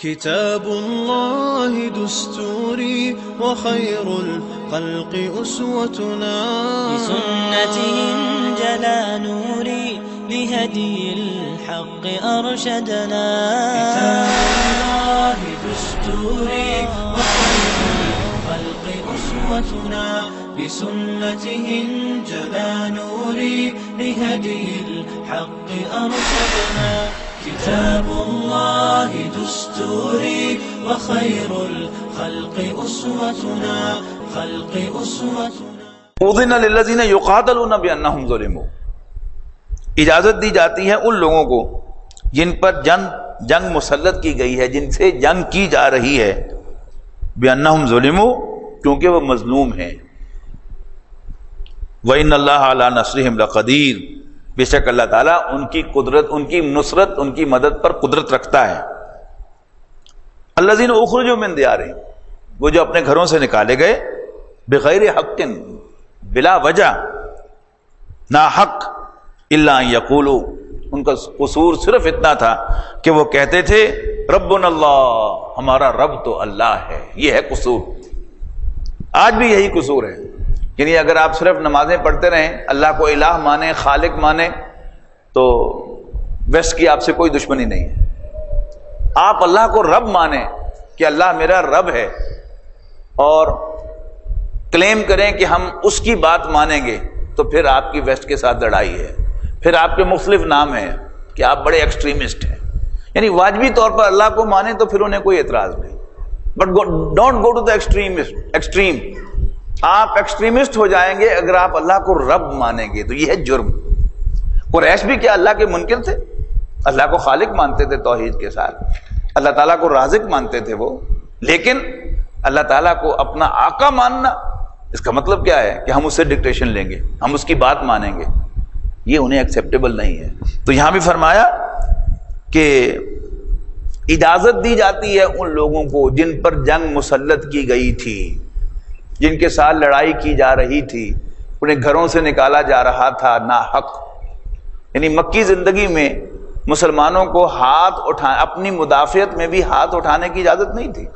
كتاب الله دستوري وخير الخلق أسوتنا بسنته انجلى نوري لهدي الحق أرشدنا كتاب الله دستوري وخير الخلق أسوتنا بسنته انجلى نوري لهدي الحق أرشدنا كتاب الله دستوري وخير الخلق أسوتنا اذن للذین یقاتلون بانہم ظلموا، اجازت دی جاتی ہے ان لوگوں کو جن پر جنگ مسلط کی گئی ہے، جن سے جنگ کی جا رہی ہے، بانہم ظلموا، کیونکہ وہ مظلوم ہیں، وان اللہ علی نصرہم لقدیر، بے شک اللہ تعالیٰ ان کی قدرت، ان کی نصرت، ان کی مدد پر قدرت رکھتا ہے۔ الذین اخرجوا من دیارہم، وہ جو اپنے گھروں سے نکالے گئے، بغیر حق، بلا وجہ، نا حق، الا ان یقولوا، ان کا قصور صرف اتنا تھا کہ وہ کہتے تھے ربنا اللہ، ہمارا رب تو اللہ ہے۔ یہ ہے قصور، آج بھی یہی قصور ہے۔ یعنی اگر آپ صرف نمازیں پڑھتے رہیں، اللہ کو الہ مانیں، خالق مانیں، تو ویسٹ کی آپ سے کوئی دشمنی نہیں ہے۔ آپ اللہ کو رب مانیں کہ اللہ میرا رب ہے، اور کلیم کریں کہ ہم اس کی بات مانیں گے، تو پھر آپ کی ویسٹ کے ساتھ لڑائی ہے، پھر آپ کے مختلف نام ہیں کہ آپ بڑے ایکسٹریمسٹ ہیں۔ یعنی واجبی طور پر اللہ کو مانیں تو پھر انہیں کوئی اعتراض نہیں، but don't go to the extreme. آپ ایکسٹریمسٹ ہو جائیں گے اگر آپ اللہ کو رب مانیں گے، تو یہ ہے جرم۔ قریش بھی کیا اللہ کے منکر تھے؟ اللہ کو خالق مانتے تھے توحید کے ساتھ، اللہ تعالیٰ کو رازق مانتے تھے وہ، لیکن اللہ تعالیٰ کو اپنا آقا ماننا، اس کا مطلب کیا ہے کہ ہم اس سے ڈکٹیشن لیں گے، ہم اس کی بات مانیں گے، یہ انہیں ایکسیپٹیبل نہیں ہے۔ تو یہاں بھی فرمایا کہ اجازت دی جاتی ہے ان لوگوں کو جن پر جنگ مسلط کی گئی تھی، جن کے ساتھ لڑائی کی جا رہی تھی، انہیں گھروں سے نکالا جا رہا تھا ناحق۔ یعنی مکی زندگی میں مسلمانوں کو اپنی مدافعت میں بھی ہاتھ اٹھانے کی اجازت نہیں تھی۔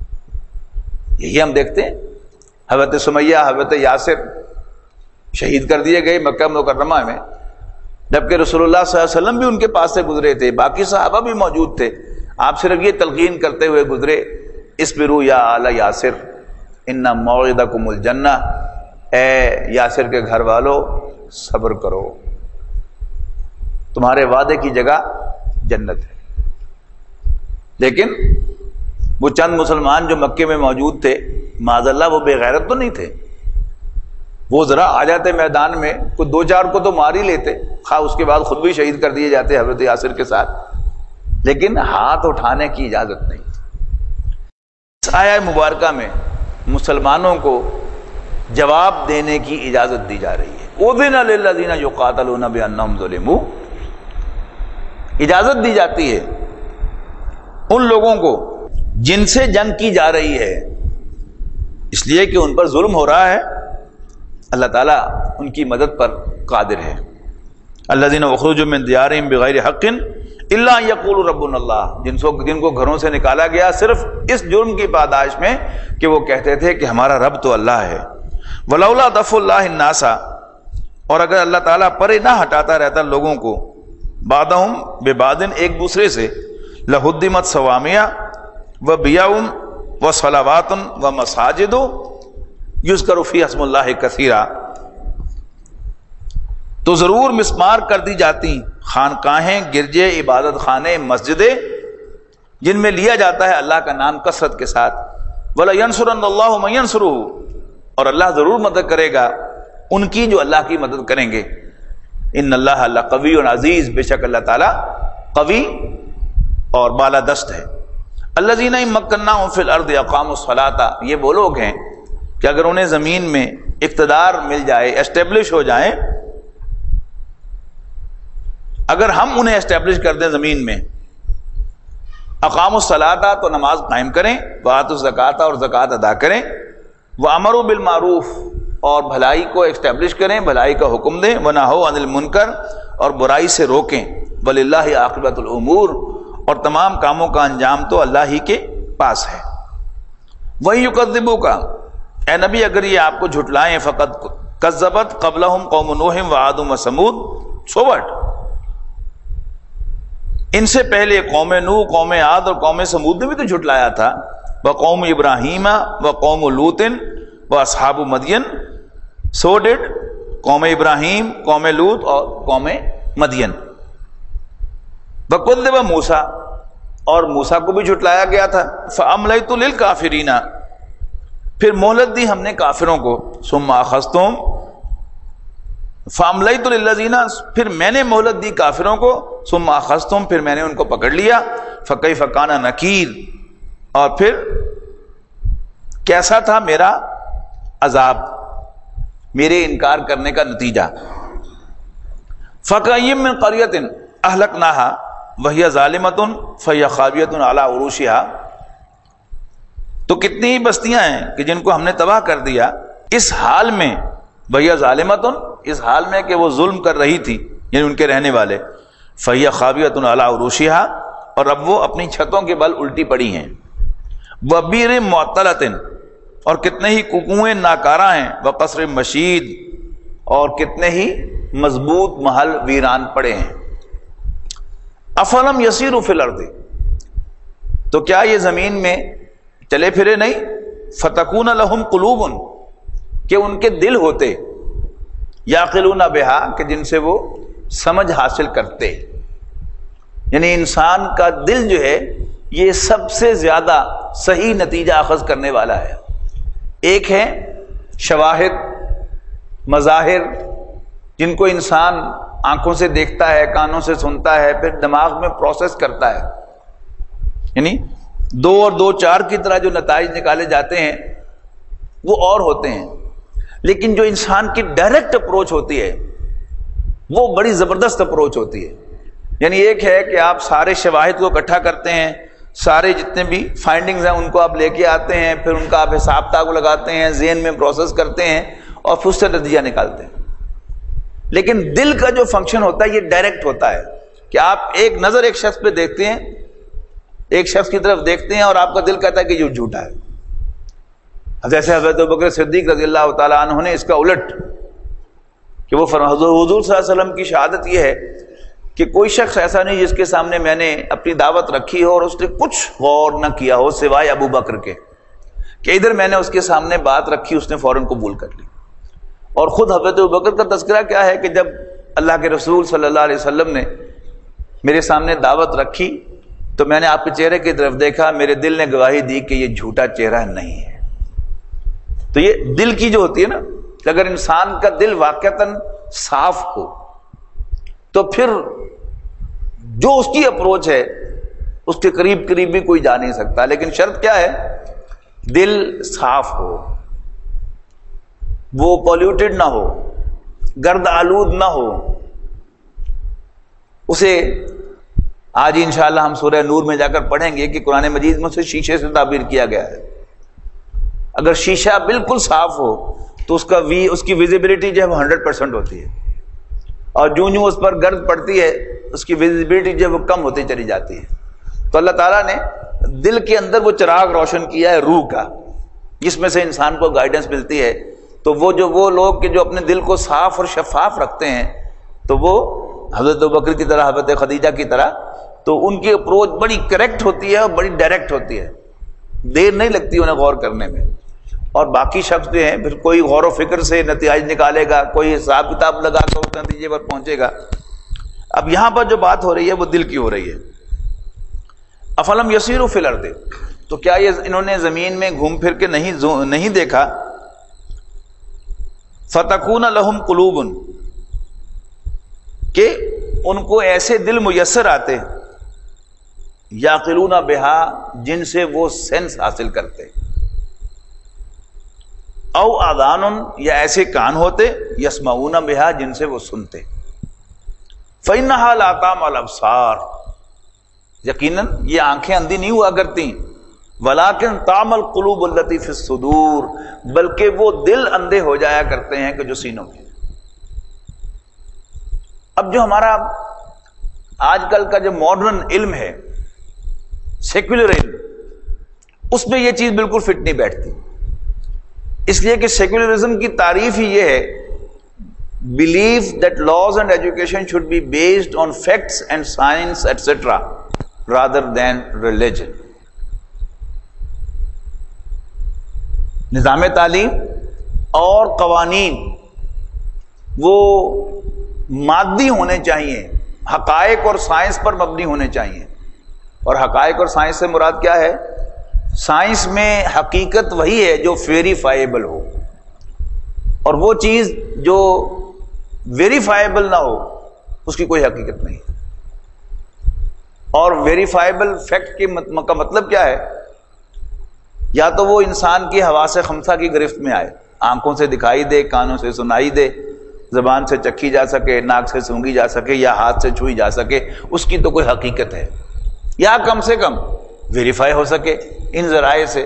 یہی ہم دیکھتے ہیں، حضرت سمیہ، حضرت یاسر شہید کر دیے گئے مکہ مکرمہ میں، جبکہ رسول اللہ صلی اللہ علیہ وسلم بھی ان کے پاس سے گزرے تھے، باقی صحابہ بھی موجود تھے، آپ صرف یہ تلقین کرتے ہوئے گزرے، اصبروا یا آل یاسر ان موعدکم الجنہ، اے یاسر کے گھر والو صبر کرو، تمہارے وعدے کی جگہ جنت ہے۔ لیکن وہ چند مسلمان جو مکے میں موجود تھے، معاذ اللہ وہ بے غیرت تو نہیں تھے، وہ ذرا آ جاتے میدان میں، کوئی دو چار کو تو مار ہی لیتے، خواہ اس کے بعد خود بھی شہید کر دیے جاتے حضرت یاسر کے ساتھ، لیکن ہاتھ اٹھانے کی اجازت نہیں۔ اس آیہ مبارکہ میں مسلمانوں کو جواب دینے کی اجازت دی جا رہی ہے۔ اذن للذین یقاتلون بانہم ظلموا، اجازت دی جاتی ہے ان لوگوں کو جن سے جنگ کی جا رہی ہے، اس لیے کہ ان پر ظلم ہو رہا ہے، اللہ تعالیٰ ان کی مدد پر قادر ہے۔ الذین اخرجوا من دیارہم بغیر حق الا ان یقولوا ربنا اللہ، جن کو گھروں سے نکالا گیا صرف اس جرم کی پاداش میں کہ وہ کہتے تھے کہ ہمارا رب تو اللہ ہے۔ ولولا دفع اللہ الناس، اور اگر اللہ تعالیٰ پرے نہ ہٹاتا رہتا لوگوں کو، بعضهم ببعض، ایک دوسرے سے، لہدمت صوامع وبیع وصلوات ومساجد یذکر فیہا اسم اللہ کثیرا، تو ضرور مسمار کر دی جاتی خانقاہیں، گرجے، عبادت خانے، مسجدیں جن میں لیا جاتا ہے اللہ کا نام کثرت کے ساتھ۔ وَلَيَنْصُرَنَّ اللَّهُ مَن يَنْصُرُهُ، اور اللہ ضرور مدد کرے گا ان کی جو اللہ کی مدد کریں گے۔ ان اللہ لقوی عزیز، بے شک اللہ تعالیٰ قوی اور بالا دست ہے۔ الذین ان مکناہم فی الارض اقاموا الصلاۃ، یہ وہ لوگ ہیں کہ اگر انہیں زمین میں اقتدار مل جائے، اسٹیبلش ہو جائیں، اگر ہم انہیں اسٹیبلش کر دیں زمین میں، اقاموا الصلاۃ، تو نماز قائم کریں، وآتوا الزکاۃ، اور زکوٰۃ ادا کریں، وامروا بالمعروف، اور بھلائی کو اسٹیبلش کریں، بھلائی کا حکم دیں، ونہوا عن المنکر، اور برائی سے روکیں، وللہ عاقبۃ الامور، اور تمام کاموں کا انجام تو اللہ ہی کے پاس ہے۔ وَإِن يُكَذِّبُوكَ، اے نبی اگر یہ آپ کو جھٹلائیں، فقط کذبت قبلہم قوم نوح وعاد وثمود، سو واٹ، ان سے پہلے قوم نوح، قوم عاد اور قوم سمود نے بھی تو جھٹلایا تھا، وقوم ابراہیم وقوم لوط واصحاب مدین، سو ڈڈ قوم ابراہیم، قوم لوط اور قوم مدین۔ وَكُذِّبَ موسیٰ، اور موسیٰ کو بھی جھٹلایا گیا تھا، فَأَمْلَيْتُ لِلْكَافِرِينَ، پھر مہلت دی ہم نے کافروں کو، ثُمَّ أَخَذْتُهُمْ فَأَمْلَيْتُ لِلَّذِينَ، پھر میں نے مہلت دی کافروں کو، ثُمَّ أَخَذْتُهُمْ، پھر میں نے ان کو پکڑ لیا، فَكَيْفَ كَانَ نَكِيرٌ، اور پھر کیسا تھا میرا عذاب، میرے انکار کرنے کا نتیجہ۔ فَكَأَيِّن مِّن قَرْيَةٍ أَهْلَكْنَاهَا وَهِيَ ظَالِمَةٌ فَهِيَ خَاوِيَةٌ عَلَى عُرُوشِهَا، تو کتنی ہی بستیاں ہیں کہ جن کو ہم نے تباہ کر دیا اس حال میں، وَهِيَ ظَالِمَةٌ، اس حال میں کہ وہ ظلم کر رہی تھی، یعنی ان کے رہنے والے، فَهِيَ خَاوِيَةٌ عَلَى عُرُوشِهَا، اور اب وہ اپنی چھتوں کے بل الٹی پڑی ہیں، وَبِئْرٍ مُعَطَّلَةٍ، اور کتنے ہی کنویں ناکارہ ہیں، وَقَصْرٍ مَشِيدٍ، اور کتنے ہی مضبوط محل ویران پڑے ہیں۔ افلم یسیروا فی الارض، تو کیا یہ زمین میں چلے پھرے نہیں، فتکون لہم قلوب، کہ ان کے دل ہوتے، یعقلون بہا، کہ جن سے وہ سمجھ حاصل کرتے، یعنی انسان کا دل جو ہے یہ سب سے زیادہ صحیح نتیجہ اخذ کرنے والا ہے۔ ایک ہے شواہد، مظاہر، جن کو انسان آنکھوں سے دیکھتا ہے، کانوں سے سنتا ہے، پھر دماغ میں پروسیس کرتا ہے، یعنی 2 اور 2 4 کی طرح جو نتائج نکالے جاتے ہیں وہ اور ہوتے ہیں، لیکن جو انسان کی ڈائریکٹ اپروچ ہوتی ہے وہ بڑی زبردست اپروچ ہوتی ہے۔ یعنی ایک ہے کہ آپ سارے شواہد کو اکٹھا کرتے ہیں، سارے جتنے بھی فائنڈنگز ہیں ان کو آپ لے کے آتے ہیں، پھر ان کا آپ حساب کتاب لگاتے ہیں، ذہن میں پروسیس کرتے ہیں اور پھر اس سے نتیجہ نکالتے ہیں۔ لیکن دل کا جو فنکشن ہوتا ہے یہ ڈائریکٹ ہوتا ہے کہ آپ ایک نظر ایک شخص پہ دیکھتے ہیں، ایک شخص کی طرف دیکھتے ہیں اور آپ کا دل کہتا ہے کہ یہ جھوٹا ہے۔ جیسے حضرت ابوبکر صدیق رضی اللہ تعالیٰ عنہ نے اس کا الٹ کہ وہ حضور صلی اللہ علیہ وسلم کی شہادت یہ ہے کہ کوئی شخص ایسا نہیں جس کے سامنے میں نے اپنی دعوت رکھی ہو اور اس نے کچھ غور نہ کیا ہو سوائے ابو بکر کے، کہ ادھر میں نے اس کے سامنے بات رکھی اس نے فوراً قبول کر لی۔ اور خود حضرت ابوبکر کا تذکرہ کیا ہے کہ جب اللہ کے رسول صلی اللہ علیہ وسلم نے میرے سامنے دعوت رکھی تو میں نے آپ کے چہرے کی طرف دیکھا، میرے دل نے گواہی دی کہ یہ جھوٹا چہرہ نہیں ہے۔ تو یہ دل کی جو ہوتی ہے نا، کہ اگر انسان کا دل واقعتاً صاف ہو تو پھر جو اس کی اپروچ ہے اس کے قریب بھی کوئی جا نہیں سکتا، لیکن شرط کیا ہے؟ دل صاف ہو، وہ پولیوٹڈ نہ ہو، گرد آلود نہ ہو۔ اسے آج انشاءاللہ ہم سورہ نور میں جا کر پڑھیں گے کہ قرآن مجید میں اسے شیشے سے تعبیر کیا گیا ہے۔ اگر شیشہ بالکل صاف ہو تو اس کی ویزیبلٹی جو ہے وہ 100% ہوتی ہے، اور جوں جوں اس پر گرد پڑتی ہے اس کی ویزیبلٹی جو ہے وہ کم ہوتی چلی جاتی ہے۔ تو اللہ تعالیٰ نے دل کے اندر وہ چراغ روشن کیا ہے روح کا، جس میں سے انسان کو گائیڈنس ملتی ہے۔ تو وہ لوگ کہ جو اپنے دل کو صاف اور شفاف رکھتے ہیں تو وہ حضرت ابوبکر کی طرح، حضرت خدیجہ کی طرح، تو ان کی اپروچ بڑی کریکٹ ہوتی ہے اور بڑی ڈائریکٹ ہوتی ہے، دیر نہیں لگتی انہیں غور کرنے میں۔ اور باقی شخص جو ہیں پھر کوئی غور و فکر سے نتائج نکالے گا، کوئی حساب کتاب لگا کر اس نتیجے پر پہنچے گا۔ اب یہاں پر جو بات ہو رہی ہے وہ دل کی ہو رہی ہے۔ افلم یسیروا فی الارض، تو کیا یہ انہوں نے زمین میں گھوم پھر کے نہیں دیکھا؟ فتکون لہم قلوب، کہ ان کو ایسے دل میسر آتے، یعقلون بہا، جن سے وہ سینس حاصل کرتے، او آذان، یا ایسے کان ہوتے، یسمعون بہا، جن سے وہ سنتے۔ فإنہا لا تعمی الابصار، یقیناً یہ آنکھیں اندھی نہیں ہوا کرتی، ولیکن تعمی القلوب التی فی الصدور، بلکہ وہ دل اندھے ہو جایا کرتے ہیں کہ جو سینوں کے۔ اب جو ہمارا آج کل کا جو ماڈرن علم ہے سیکولرزم، اس میں یہ چیز بالکل فٹ نہیں بیٹھتی، اس لیے کہ سیکولرزم کی تعریف ہی یہ ہے belief that laws and education should be based on facts and science et cetera rather than religion. نظام تعلیم اور قوانین وہ مادی ہونے چاہیے، حقائق اور سائنس پر مبنی ہونے چاہیے. اور حقائق اور سائنس سے مراد کیا ہے؟ سائنس میں حقیقت وہی ہے جو ویریفائیبل ہو، اور وہ چیز جو ویریفائیبل نہ ہو اس کی کوئی حقیقت نہیں. اور ویریفائیبل فیکٹ کا مطلب کیا ہے؟ یا تو وہ انسان کی حواس خمسہ کی گرفت میں آئے، آنکھوں سے دکھائی دے، کانوں سے سنائی دے، زبان سے چکھی جا سکے، ناک سے سونگھی جا سکے، یا ہاتھ سے چھوئی جا سکے، اس کی تو کوئی حقیقت ہے، یا کم سے کم ویریفائی ہو سکے ان ذرائع سے.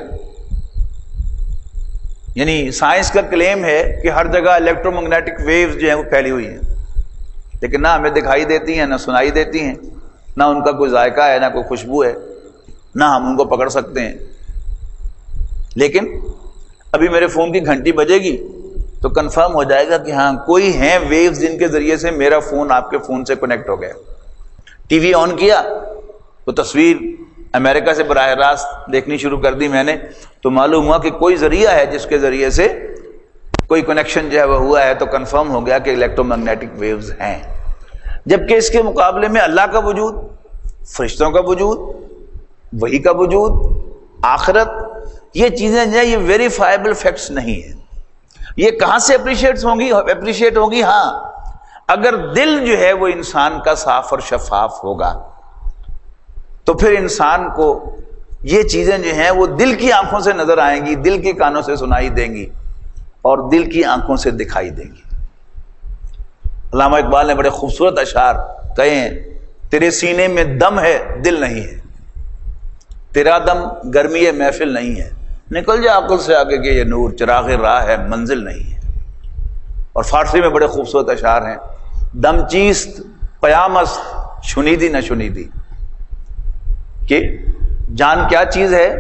یعنی سائنس کا کلیم ہے کہ ہر جگہ الیکٹرو میگنیٹک ویوز جو ہیں وہ پھیلی ہوئی ہیں، لیکن نہ ہمیں دکھائی دیتی ہیں، نہ سنائی دیتی ہیں، نہ ان کا کوئی ذائقہ ہے، نہ کوئی خوشبو ہے، نہ ہم ان کو پکڑ سکتے ہیں. لیکن ابھی میرے فون کی گھنٹی بجے گی تو کنفرم ہو جائے گا کہ ہاں کوئی ہیں ویوز جن کے ذریعے سے میرا فون آپ کے فون سے کنیکٹ ہو گیا. ٹی وی آن کیا تو تصویر امریکہ سے براہ راست دیکھنی شروع کر دی میں نے، تو معلوم ہوا کہ کوئی ذریعہ ہے جس کے ذریعے سے کوئی کنیکشن جو ہے وہ ہوا ہے، تو کنفرم ہو گیا کہ الیکٹرو میگنیٹک ویوز ہیں. جبکہ اس کے مقابلے میں اللہ کا وجود، فرشتوں کا وجود، وحی کا وجود، آخرت، یہ چیزیں جو ہے یہ ویریفائیبل فیکٹس نہیں ہیں. یہ کہاں سے اپریشیٹ ہوگی؟ ہاں اگر دل جو ہے وہ انسان کا صاف اور شفاف ہوگا تو پھر انسان کو یہ چیزیں جو ہیں وہ دل کی آنکھوں سے نظر آئیں گی، دل کے کانوں سے سنائی دیں گی، اور دل کی آنکھوں سے دکھائی دیں گی. علامہ اقبال نے بڑے خوبصورت اشعار کہے ہیں، تیرے سینے میں دم ہے دل نہیں ہے، تیرا دم گرمی محفل نہیں ہے، نکل جا عقل سے آگے کہ یہ نور چراغ راہ ہے منزل نہیں ہے. اور فارسی میں بڑے خوبصورت اشعار ہیں، دم چیست پیامست شنیدی نہ شنیدی، کہ جان کیا چیز ہے؟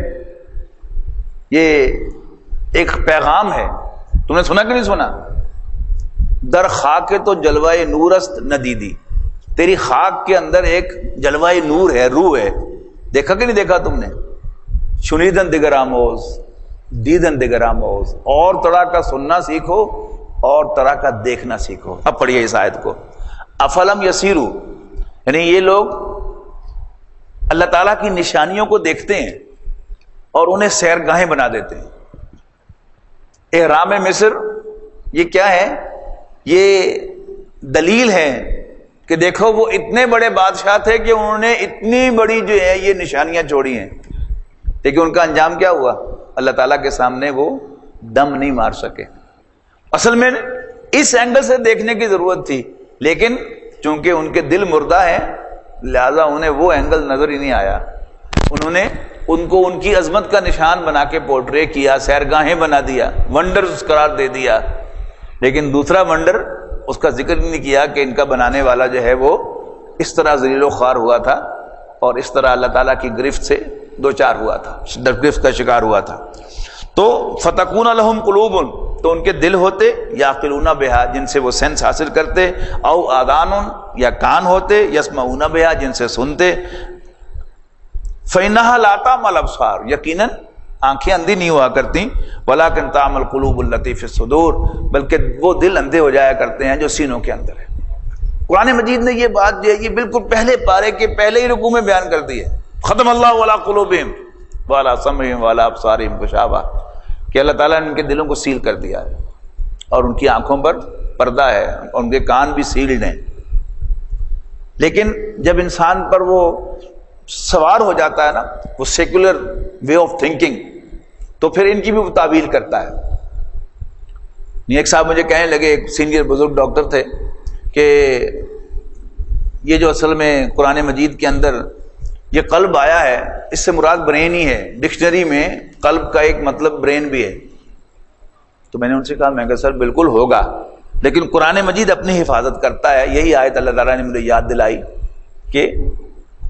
یہ ایک پیغام ہے. تم نے سنا کہ نہیں سنا؟ در خاک تو جلوہ نور است ندیدی، تیری خاک کے اندر ایک جلوہ نور ہے، روح ہے، دیکھا کہ نہیں دیکھا تم نے؟ شنیدن دگر آموز دیدن دگر آموز، اور طرح کا سننا سیکھو اور طرح کا دیکھنا سیکھو. اب پڑھیے اس آیت کو. افلم یسیرو، یعنی یہ لوگ اللہ تعالیٰ کی نشانیوں کو دیکھتے ہیں اور انہیں سیرگاہیں بنا دیتے ہیں. احرام مصر یہ کیا ہے؟ یہ دلیل ہے کہ دیکھو وہ اتنے بڑے بادشاہ تھے کہ انہوں نے اتنی بڑی جو ہے یہ نشانیاں چھوڑی ہیں، لیکن ان کا انجام کیا ہوا؟ اللہ تعالیٰ کے سامنے وہ دم نہیں مار سکے. اصل میں اس اینگل سے دیکھنے کی ضرورت تھی، لیکن چونکہ ان کے دل مردہ ہیں لہذا انہیں وہ اینگل نظر ہی نہیں آیا. انہوں نے ان کو ان کی عظمت کا نشان بنا کے پورٹرے کیا، سیرگاہیں بنا دیا، ونڈرز قرار دے دیا، لیکن دوسرا ونڈر اس کا ذکر نہیں کیا کہ ان کا بنانے والا جو ہے وہ اس طرح ذلیل و خوار ہوا تھا اور اس طرح اللہ تعالیٰ کی گرفت سے دوچار ہوا تھا، گرفت کا شکار ہوا تھا. تو فتکون لہم قلوب، تو ان کے دل ہوتے، یعقلون بہا جن سے وہ سینس حاصل کرتے، او آذان یا کان ہوتے، یسمعون بہا جن سے سنتے. فإنها لا تعمى الأبصار، یقیناً آنکھیں اندھی نہیں ہوا کرتی، ولکن تعمى القلوب التي في الصدور، بلکہ وہ دل اندھے ہو جایا کرتے ہیں جو سینوں کے اندر ہے. قرآن مجید نے یہ بات جو ہے یہ بالکل پہلے پارے کے پہلے ہی رکوع میں بیان کر دی ہے. ختم اللہ علی قلوبہم وعلی سمعہم وعلی ابصارہم غشاوہ، کہ اللہ تعالیٰ نے ان کے دلوں کو سیل کر دیا ہے اور ان کی آنکھوں پر پردہ ہے اور ان کے کان بھی سیلڈ ہیں. لیکن جب انسان پر وہ سوار ہو جاتا ہے نا وہ سیکولر وے آف تھنکنگ، تو پھر ان کی بھی وہ تعویل کرتا ہے. ایک صاحب مجھے کہنے لگے، ایک سینئر بزرگ ڈاکٹر تھے، کہ یہ جو اصل میں قرآن مجید کے اندر یہ قلب آیا ہے اس سے مراد برین ہی ہے، ڈکشنری میں قلب کا ایک مطلب برین بھی ہے. تو میں نے ان سے کہا، میں کہا سر بالکل ہوگا، لیکن قرآن مجید اپنی حفاظت کرتا ہے. یہی آیت اللہ تعالیٰ نے مجھے یاد دلائی کہ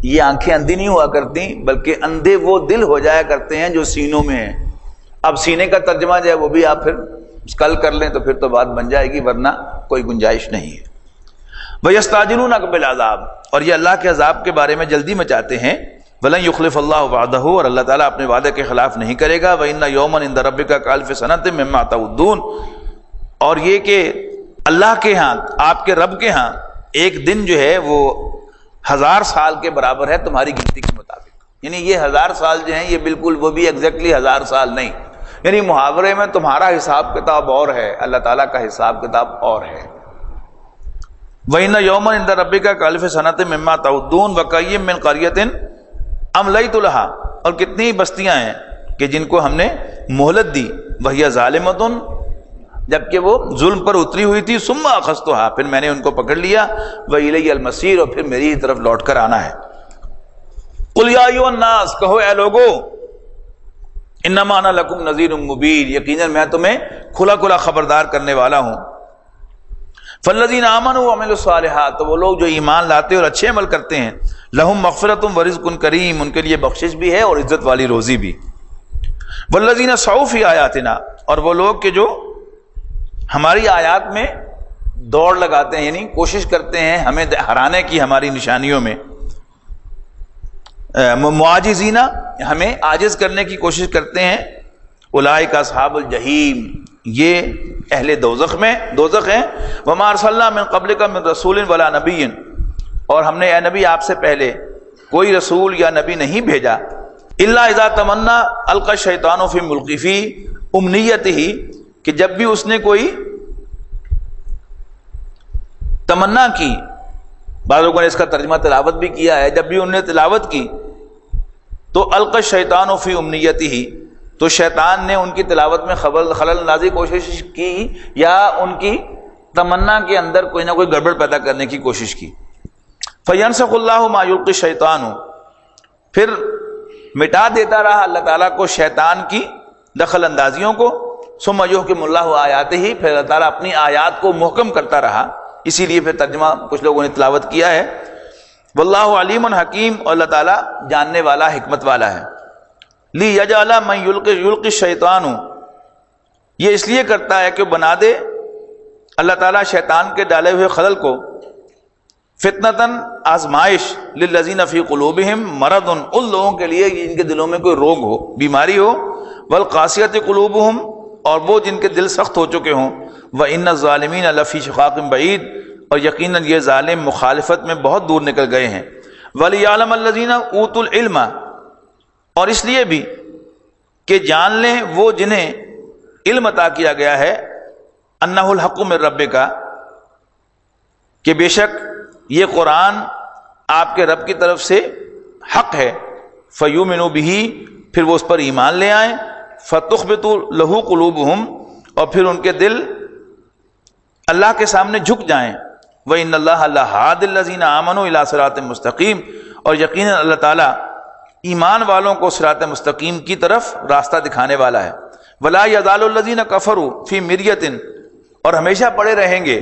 یہ آنکھیں اندھی نہیں ہوا کرتی، بلکہ اندھے وہ دل ہو جایا کرتے ہیں جو سینوں میں ہیں۔ اب سینے کا ترجمہ جو ہے وہ بھی آپ پھر کل کر لیں تو پھر تو بات بن جائے گی، ورنہ کوئی گنجائش نہیں ہے۔ وَيَسْتَعْجِلُونَكَ بِالْعَذَابِ، اور یہ اللہ کے عذاب کے بارے میں جلدی مچاتے ہیں۔ وَلَن يُخْلِفَ اللَّهُ وَعْدَهُ، اور اللہ تعالیٰ اپنے وعدے کے خلاف نہیں کرے گا۔ وَإِنَّ يَوْمًا عِندَ رَبِّكَ كَأَلْفِ سَنَةٍ مِّمَّا تَعُدُّونَ، اور یہ کہ اللہ کے ہاں، آپ کے رب کے ہاں ایک دن جو ہے وہ 1000 سال کے برابر ہے تمہاری گنتی کے مطابق۔ یعنی یہ 1000 سال جو ہیں یہ بالکل وہ بھی ایگزیکٹلی 1000 سال نہیں، یعنی محاورے میں تمہارا حساب کتاب اور ہے، اللہ تعالیٰ کا حساب کتاب اور ہے۔ وَإِنَّ يَوْمًا عِندَ رَبِّكَ كَأَلْفِ سَنَةٍ مِّمَّا تَعُدُّونَ وَكَأَيٍّ مِّن قَرْيَةٍ أَمْلَيْتُ لَهَا، اور کتنی بستیاں ہیں کہ جن کو ہم نے مہلت دی، وَهِيَ ظَالِمَةٌ، جبکہ وہ ظلم پر اتری ہوئی تھی، ثُمَّ أَخَذْتُهَا، پھر میں نے ان کو پکڑ لیا، وَإِلَيَّ الْمَصِيرُ، اور پھر میری طرف لوٹ کر آنا ہے۔ قُلْ يَا أَيُّهَا النَّاسُ، کہو اے لوگو، انما انا لکم نذیر مبین، یقیناً میں تمہیں کھلا کھلا خبردار کرنے والا ہوں۔ فالذین آمنوا وعملوا الصالحات، تو وہ لوگ جو ایمان لاتے اور اچھے عمل کرتے ہیں، لہم مغفرۃ ورزق کریم، ان کے لیے بخشش بھی ہے اور عزت والی روزی بھی۔ والذین سعوا فی آیاتنا، اور وہ لوگ کہ جو ہماری آیات میں دوڑ لگاتے ہیں، یعنی کوشش کرتے ہیں ہمیں ہرانے کی ہماری نشانیوں میں، معاجزین، ہمیں عاجز کرنے کی کوشش کرتے ہیں، اولئک اصحاب الجحیم، یہ اہل دوزخ ہیں۔ وما ارسلنا من قبلک من رسول ولا نبی، اور ہم نے اے نبی آپ سے پہلے کوئی رسول یا نبی نہیں بھیجا، الا اذا تمنا القى الشیطان فی ملقی فی امنیتہ، کہ جب بھی اس نے کوئی تمنا کی، بعض لوگوں نے اس کا ترجمہ تلاوت بھی کیا ہے، جب بھی انہوں نے تلاوت کی تو القى الشیطان فی امنیتہ، تو شیطان نے ان کی تلاوت میں خلل اندازی کوشش کی، یا ان کی تمنا کے اندر کوئی نہ کوئی گڑبڑ پیدا کرنے کی کوشش کی۔ فینسخ اللہ ما یلقی الشیطان، پھر مٹا دیتا رہا اللہ تعالیٰ کو شیطان کی دخل اندازیوں کو، ثم یحکم اللہ آیاتہ، پھر اللہ تعالیٰ اپنی آیات کو محکم کرتا رہا، اسی لیے پھر ترجمہ کچھ لوگوں نے تلاوت کیا ہے، واللہ علیم حکیم، اور اللہ تعالیٰ جاننے والا حکمت والا ہے۔ لیجعل من یلقی الشیطان، یہ اس لیے کرتا ہے کہ بنا دے اللہ تعالیٰ شیطان کے ڈالے ہوئے خلل کو فتنتاً، آزمائش، للذین فی قلوبہم مرض، ان لوگوں کے لیے جن کے دلوں میں کوئی روگ ہو، بیماری ہو، والقاسیۃ قلوبہم، اور وہ جن کے دل سخت ہو چکے ہوں، وان الظالمین لفی شقاق بعید، اور یقیناً یہ ظالم مخالفت میں بہت دور نکل گئے ہیں، ولیعلم الذین اوتوا العلم، اور اس لیے بھی کہ جان لیں وہ جنہیں علم عطا کیا گیا ہے، انہ الحق من ربک، کہ بے شک یہ قرآن آپ کے رب کی طرف سے حق ہے، فیؤمنوا بہ، پھر وہ اس پر ایمان لے آئیں، فتخبت لہ قلوبہم، اور پھر ان کے دل اللہ کے سامنے جھک جائیں، وَإِنَّ اللَّهَ لَهَادِ الَّذِينَ آمَنُوا إِلَىٰ صِرَاطٍ مُسْتَقِيمٍ، اور یقیناً اللہ تعالیٰ ایمان والوں کو صراط مستقیم کی طرف راستہ دکھانے والا ہے۔ وَلَا يَزَالُ الَّذِينَ كَفَرُوا فِي مِرْيَةٍ، اور ہمیشہ پڑے رہیں گے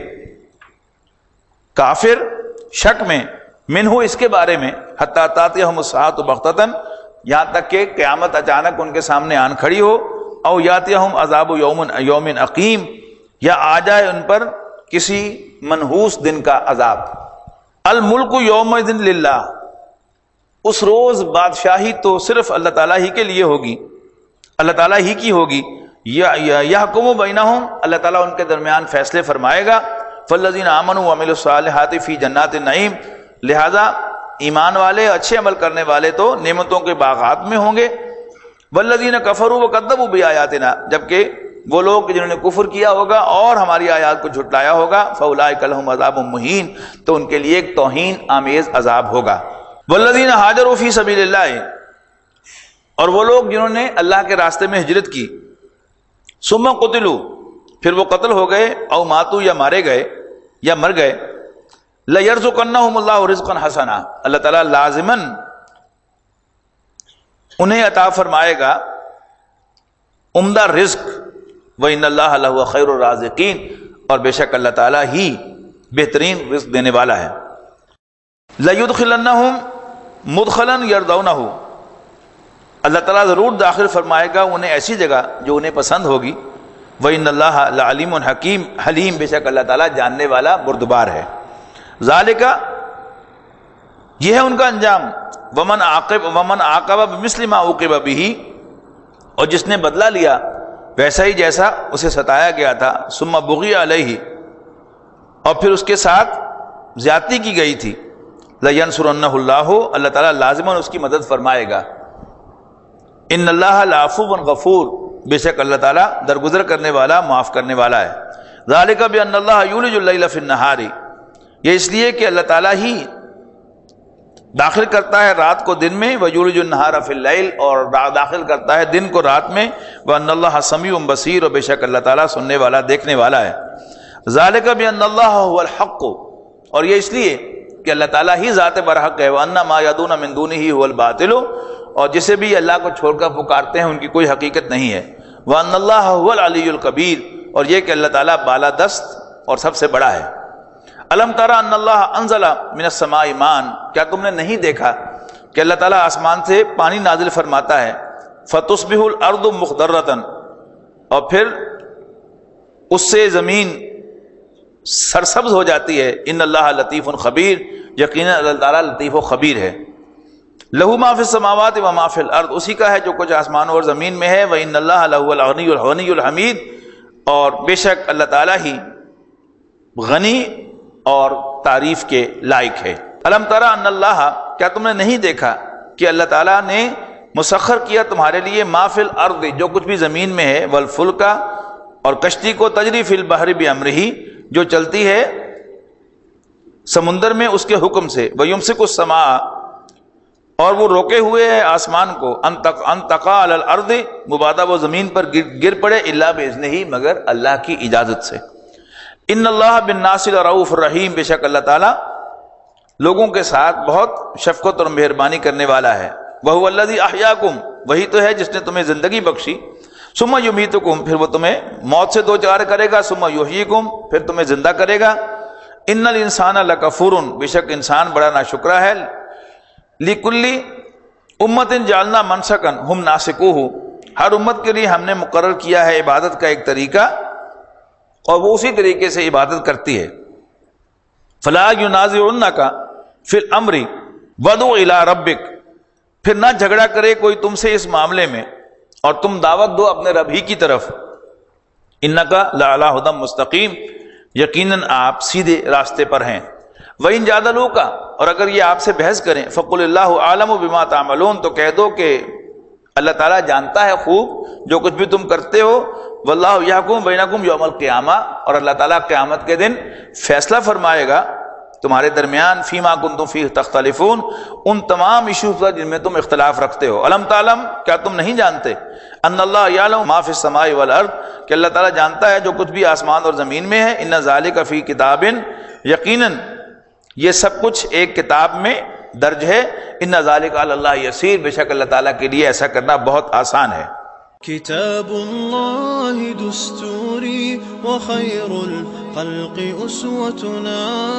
کافر شک میں، منہ اس کے بارے میں، حتیٰ تأتیہم الساعۃ بغتۃ، یہاں تک کہ قیامت اچانک ان کے سامنے آن کھڑی ہو، او یاتیہم عذاب یوم عقیم، یا آ جائے ان پر کسی منحوس دن کا عذاب۔ الملک یومئذ للہ، اس روز بادشاہی تو صرف اللہ تعالیٰ ہی کے لیے ہوگی، اللہ تعالیٰ ہی کی ہوگی، یحکم بینہم، اللہ تعالیٰ ان کے درمیان فیصلے فرمائے گا۔ فالذین آمنوا وعملوا الصالحات فی جنات النعیم، لہذا ایمان والے اچھے عمل کرنے والے تو نعمتوں کے باغات میں ہوں گے۔ والذین کفروا وکذبوا بآیاتنا، جبکہ وہ لوگ جنہوں نے کفر کیا ہوگا اور ہماری آیات کو جھٹلایا ہوگا، فاولئک لہم عذاب مہین، تو ان کے لیے ایک توہین آمیز عذاب ہوگا۔ والذین ہاجروا فی سبیل اللہ، اور وہ لوگ جنہوں نے اللہ کے راستے میں ہجرت کی، ثم قتلوا، پھر وہ قتل ہو گئے، او ماتوا، یا مارے گئے یا مر گئے، لَيَرْزُقَنَّهُمُ اللَّهُ رِزْقًا حَسَنًا، اللہ تعالیٰ لازماً انہیں عطا فرمائے گا عمدہ رزق، وَإِنَّ اللَّهَ لَهُوَ خَيْرُ الرَّازِقِينَ، اور بے شک اللہ تعالیٰ ہی بہترین رزق دینے والا ہے۔ لَيُدْخِلَنَّهُمْ مدخلاً یرضونہ، اللہ تعالیٰ ضرور داخل فرمائے گا انہیں ایسی جگہ جو انہیں پسند ہوگی۔ وَإِنَّ اللَّهَ لَعَلِيمٌ حَكِيمٌ، حلیم، بے شک اللہ تعالیٰ جاننے والا بردبار ہے۔ ذالک، یہ ہے ان کا انجام۔ وَمَنْ عَاقَبَ بِمِثْلِ مَا عُوقِبَ بِهِ، اور جس نے بدلہ لیا ویسا ہی جیسا اسے ستایا گیا تھا، ثُمَّ بُغِيَ عَلَيْهِ، اور پھر اس کے ساتھ زیادتی کی گئی تھی، لَيَنْصُرَنَّهُ اللَّهُ، اللہ تعالیٰ لازماً اس کی مدد فرمائے گا۔ ان اللہ لعفو غفور، بے شک اللہ تعالیٰ درگزر کرنے والا، معاف کرنے والا ہے۔ ذالک بان اللہ یولج اللیل فی النہار، یہ اس لیے کہ اللہ تعالیٰ ہی داخل کرتا ہے رات کو دن میں، ویولج النہار فی اللیل، اور داخل کرتا ہے دن کو رات میں، وان اللہ سمیع بصیر، اور بے شک اللہ تعالیٰ سننے والا، دیکھنے والا ہے۔ ذالک بان اللہ هو الحق، اور یہ اس لیے کہ اللہ تعالیٰ ہی ذات برحق ہے، وان ما یدعون من دونہ هو الباطل، اور جسے بھی اللہ کو چھوڑ کر پکارتے ہیں ان کی کوئی حقیقت نہیں ہے۔ وَأَنَّ اللَّهَ هُوَ الْعَلِيُّ الْكَبِيرُ، اور یہ کہ اللہ تعالیٰ بالا دست اور سب سے بڑا ہے۔ أَلَمْ تَرَ أَنَّ اللَّهَ أَنزَلَ مِنَ السَّمَاءِ مَاءً، کیا تم نے نہیں دیکھا کہ اللہ تعالیٰ آسمان سے پانی نازل فرماتا ہے، فَتُصْبِحُ الْأَرْضُ مُخْضَرَّةً، اور پھر اس سے زمین سرسبز ہو جاتی ہے۔ إِنَّ اللَّهَ لَطِيفٌ خَبِيرٌ، یقیناً اللہ تعالیٰ لطیف و خبیر ہے۔ لہو ما فی السماوات و ما فی الارض، اسی کا ہے جو کچھ آسمانوں اور زمین میں ہے۔ وان اللہ لہو الغنی الحمید، اور بے شک اللہ تعالیٰ ہی غنی اور تعریف کے لائق ہے۔ الم تری ان اللہ، کیا تم نے نہیں دیکھا کہ اللہ تعالیٰ نے مسخر کیا تمہارے لیے ما فی الارض، جو کچھ بھی زمین میں ہے، والفلک، اور کشتی کو، تجری فی البحر بامرہ، جو چلتی ہے سمندر میں اس کے حکم سے، ویمسک السماء، اور وہ روکے ہوئے ہے آسمان کو، ان تقع علی الارض، مبادا وہ زمین پر گر پڑے، الا باذنہ، مگر اللہ کی اجازت سے۔ ان اللہ بالناس لرؤوف الرحیم، بے شک اللہ تعالیٰ لوگوں کے ساتھ بہت شفقت اور مہربانی کرنے والا ہے۔ وہو الذی احیاکم، وہی تو ہے جس نے تمہیں زندگی بخشی، ثم یمیتکم، پھر وہ تمہیں موت سے دوچار کرے گا، ثم یحییکم، پھر تمہیں زندہ کرے گا۔ ان الانسان لکفور، بے شک انسان بڑا ناشکرا ہے۔ لِكُلِّ أُمَّةٍ جَعَلْنَا مَنْسَكًا هُمْ نَاسِكُوهُ، ہر امت کے لیے ہم نے مقرر کیا ہے عبادت کا ایک طریقہ، اور وہ اسی طریقے سے عبادت کرتی ہے۔ فَلَا يُنَازِعُنَّكَ فِي الْأَمْرِ وَادْعُ إِلَىٰ رَبِّكَ، پھر نہ جھگڑا کرے کوئی تم سے اس معاملے میں، اور تم دعوت دو اپنے رب ہی کی طرف۔ إِنَّكَ لَعَلَىٰ هُدًى مُسْتَقِيمٍ، یقیناً آپ سیدھے راستے پر ہیں۔ وَإِن جَادَلُوكَ، اور اگر یہ آپ سے بحث کریں، فَقُلِ اللَّهُ أَعْلَمُ بِمَا تَعْمَلُونَ، تو کہہ دو کہ اللہ تعالیٰ جانتا ہے خوب جو کچھ بھی تم کرتے ہو۔ وَاللَّهُ يَحْكُمُ بَيْنَكُمْ يَوْمَ الْقِيَامَةِ، اور اللہ تعالیٰ قیامت کے دن فیصلہ فرمائے گا تمہارے درمیان، فِيمَا كُنتُمْ فِيهِ تَخْتَلِفُونَ، ان تمام ایشوز پر جن میں تم اختلاف رکھتے ہو۔ أَلَمْ تَعْلَمْ، کیا تم نہیں جانتے، أَنَّ اللَّهَ يَعْلَمُ مَا فِي السَّمَاءِ وَالْأَرْضِ، کہ اللہ تعالیٰ جانتا ہے جو کچھ بھی آسمان اور زمین میں ہے۔ إِنَّ ذَلِكَ فِي كِتَابٍ، یقیناً یہ سب کچھ ایک کتاب میں درج ہے۔ ان ذالک علی اللہ یسیر، بے شک اللہ تعالیٰ کے لیے ایسا کرنا بہت آسان ہے۔ كتاب الله دستوري وخير الخلق أسوتنا،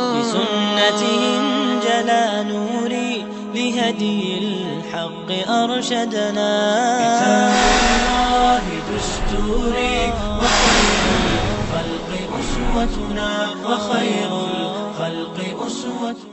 بسنته انجلى نوري لهدي الحق أرشدنا. كتاب الله دستوري وخير الخلق أسوتنا، وخير الخلق أسوتنا.